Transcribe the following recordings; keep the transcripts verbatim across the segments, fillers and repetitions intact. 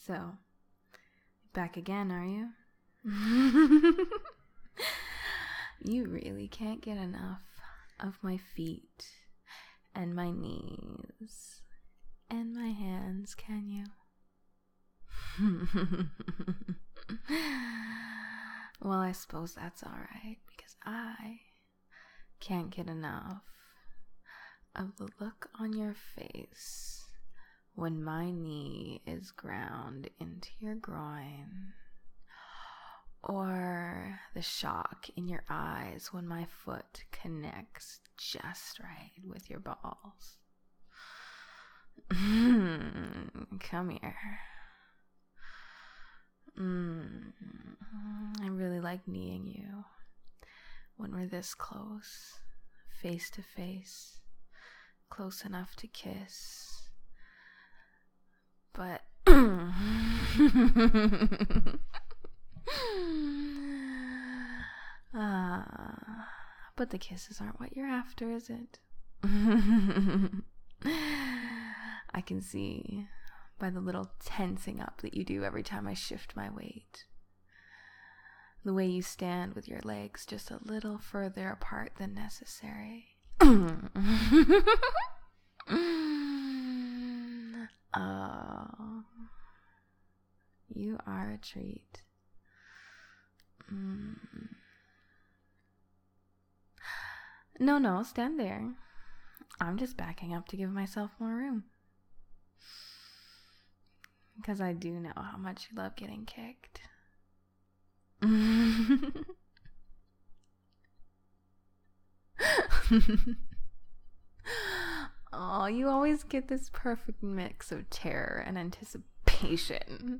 So, back again, are you? You really can't get enough of my feet and my knees and my hands, can you? Well, I suppose that's alright, because I can't get enough of the look on your face when my knee is ground into your groin, or the shock in your eyes when my foot connects just right with your balls. Come here. Mm, I really like kneeing you when we're this close, face to face, close enough to kiss. But ah, but the kisses aren't what you're after, is it? I can see by the little tensing up that you do every time I shift my weight. The way you stand with your legs just a little further apart than necessary. Oh, you are a treat. Mm. No, no, stand there. I'm just backing up to give myself more room. Because I do know how much you love getting kicked. Oh, you always get this perfect mix of terror and anticipation.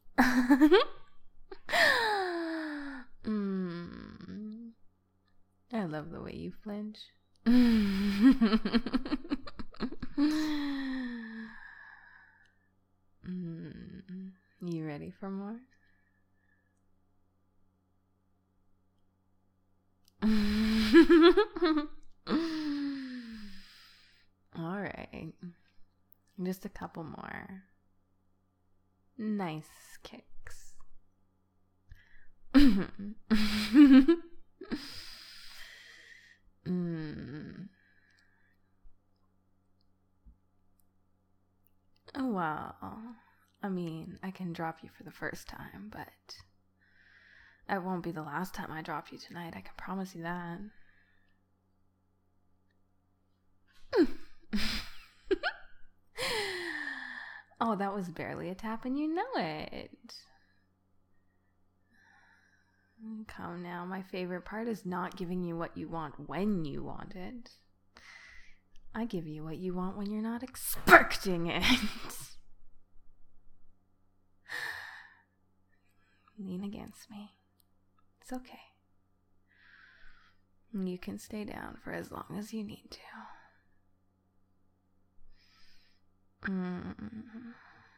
mm. I love the way you flinch. mm. You ready for more? All right, just a couple more nice kicks. mm. Oh, well, I mean, I can drop you for the first time, but it won't be the last time I drop you tonight. I can promise you that. Oh, that was barely a tap and you know it. Come now, my favorite part is not giving you what you want when you want it. I give you what you want when you're not expecting it. Lean against me. It's okay. You can stay down for as long as you need to. Mm.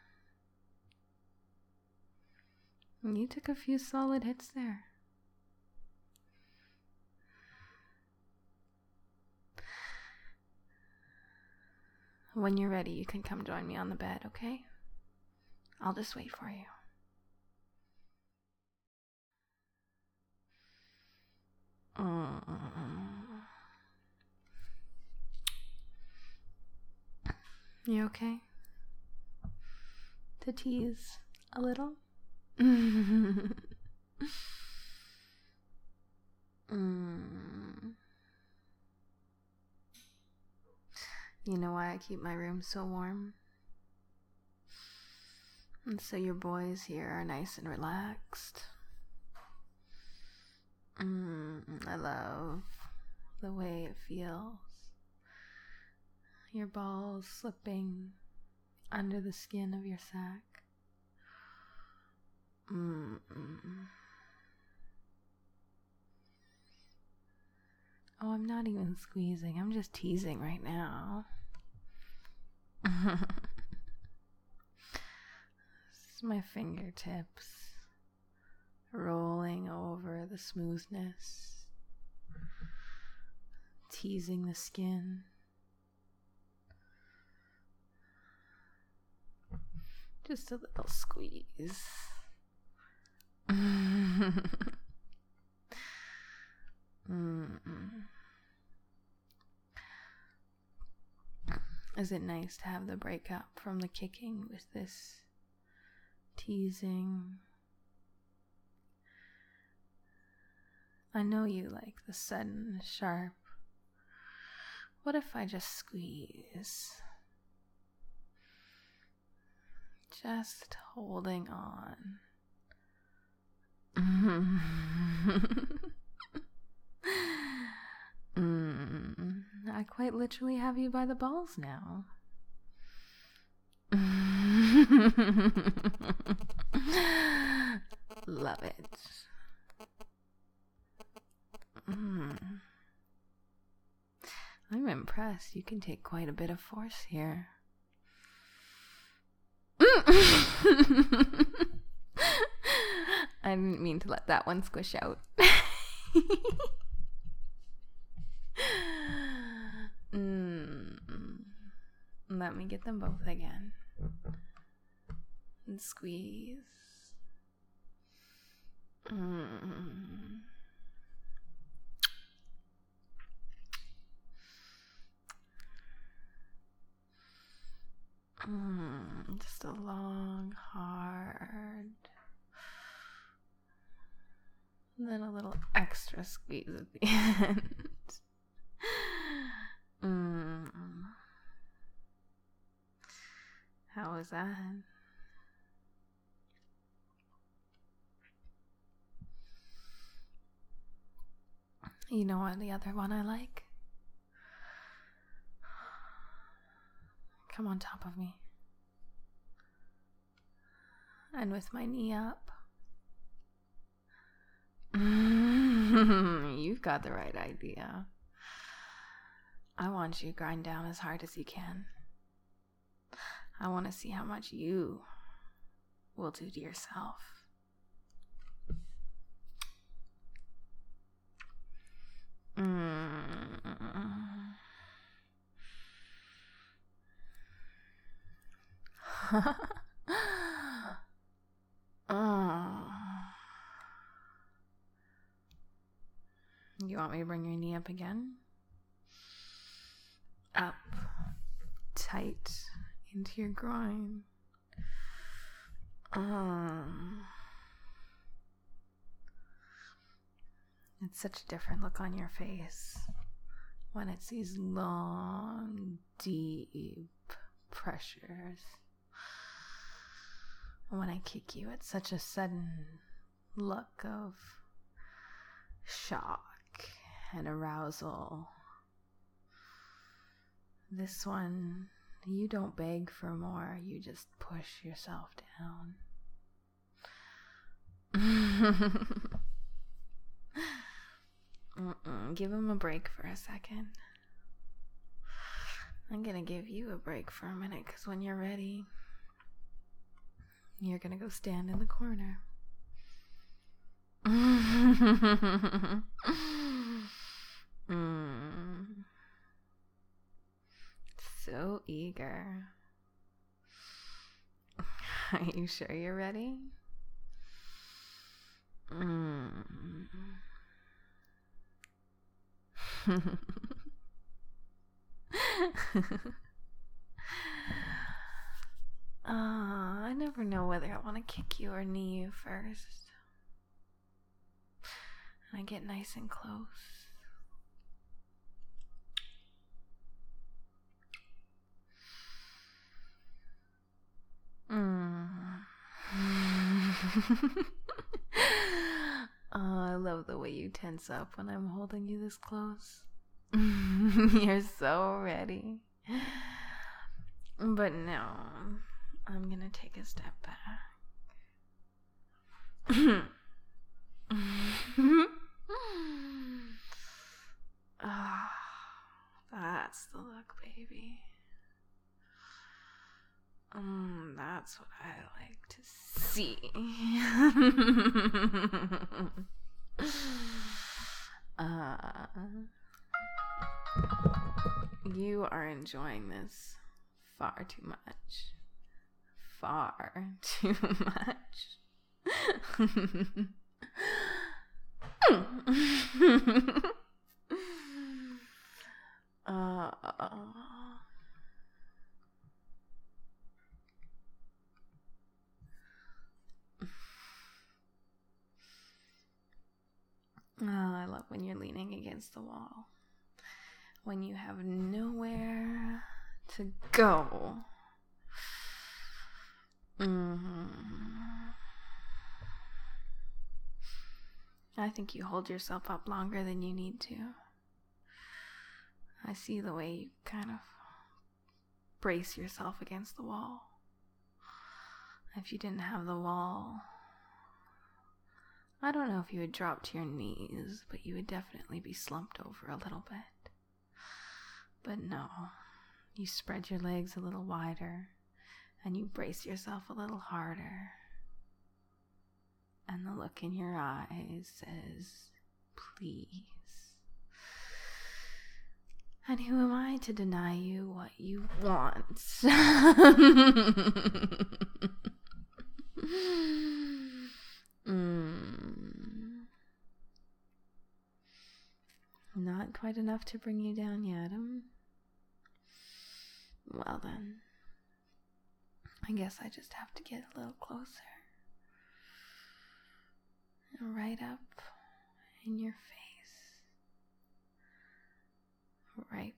You took a few solid hits there. When you're ready, you can come join me on the bed, okay? I'll just wait for you. Mm. You okay? To tease a little? mm. You know why I keep my room so warm? And so your boys here are nice and relaxed. Mm, I love the way it feels. Your balls slipping under the skin of your sack. Mm-mm. Oh, I'm not even squeezing. I'm just teasing right now. This is my fingertips rolling over the smoothness, teasing the skin. Just a little squeeze. mm Is it nice to have the breakup from the kicking with this teasing? I know you like the sudden, sharp. What if I just squeeze? Just holding on. mm, I quite literally have you by the balls now. Love it. Mm. I'm impressed. You can take quite a bit of force here. I didn't mean to let that one squish out. mm. Let me get them both again. And squeeze. Mm. Mm, just a long, hard, and then a little extra squeeze at the end. mm. How was that? You know what the other one I like? Come on top of me. And with my knee up. You've got the right idea. I want you to grind down as hard as you can. I want to see how much you will do to yourself. Mm. oh. You want me to bring your knee up again? Up, tight into your groin. Um, it's such a different look on your face when it's these long, deep pressures. When I kick you, it's such a sudden look of shock and arousal. This one, you don't beg for more, you just push yourself down. Mm-mm. Give him a break for a second. I'm gonna give you a break for a minute, because when you're ready, you're gonna go stand in the corner. mm. So eager. Are you sure you're ready? Mm. uh, I never know whether I want to kick you or knee you first. And I get nice and close. Mm. Oh, I love the way you tense up when I'm holding you this close. You're so ready. But no, I'm gonna take a step back. Ah, that's the look, baby. Um, that's what I like to see. uh, you are enjoying this far too much. far too much. uh, Oh, I love when you're leaning against the wall. When you have nowhere to go. Mm-hmm. I think you hold yourself up longer than you need to. I see the way you kind of brace yourself against the wall. If you didn't have the wall, I don't know if you would drop to your knees, but you would definitely be slumped over a little bit. But no, you spread your legs a little wider, and you brace yourself a little harder. And the look in your eyes says, please. And who am I to deny you what you want? mm. Not quite enough to bring you down yet, um? Well then, I guess I just have to get a little closer. Right up in your face. Right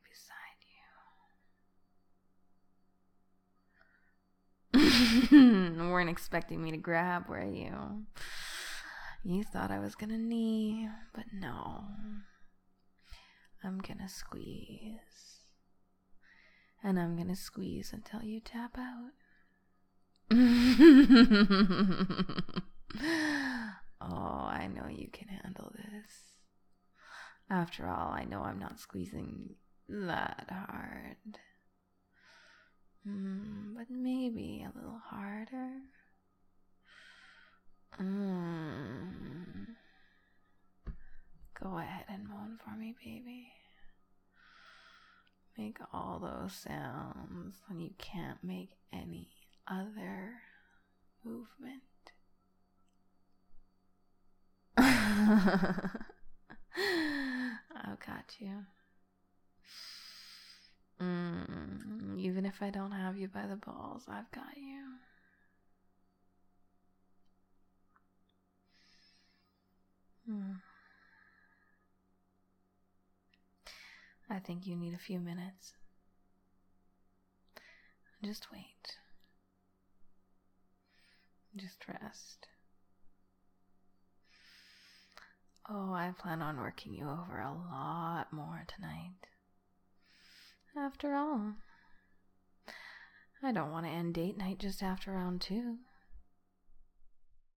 beside you. Weren't expecting me to grab, were you? You thought I was gonna knee, but no. I'm gonna squeeze. And I'm gonna squeeze until you tap out. Oh, I know you can handle this. After all, I know I'm not squeezing that hard. Mm, but maybe a little harder. Mm. Go ahead and moan for me, baby. Make all those sounds when you can't make any other movement. I've got you. Mm, even if I don't have you by the balls, I've got you. Hmm. I think you need a few minutes. Just wait. Just rest. Oh, I plan on working you over a lot more tonight. After all, I don't want to end date night just after round two.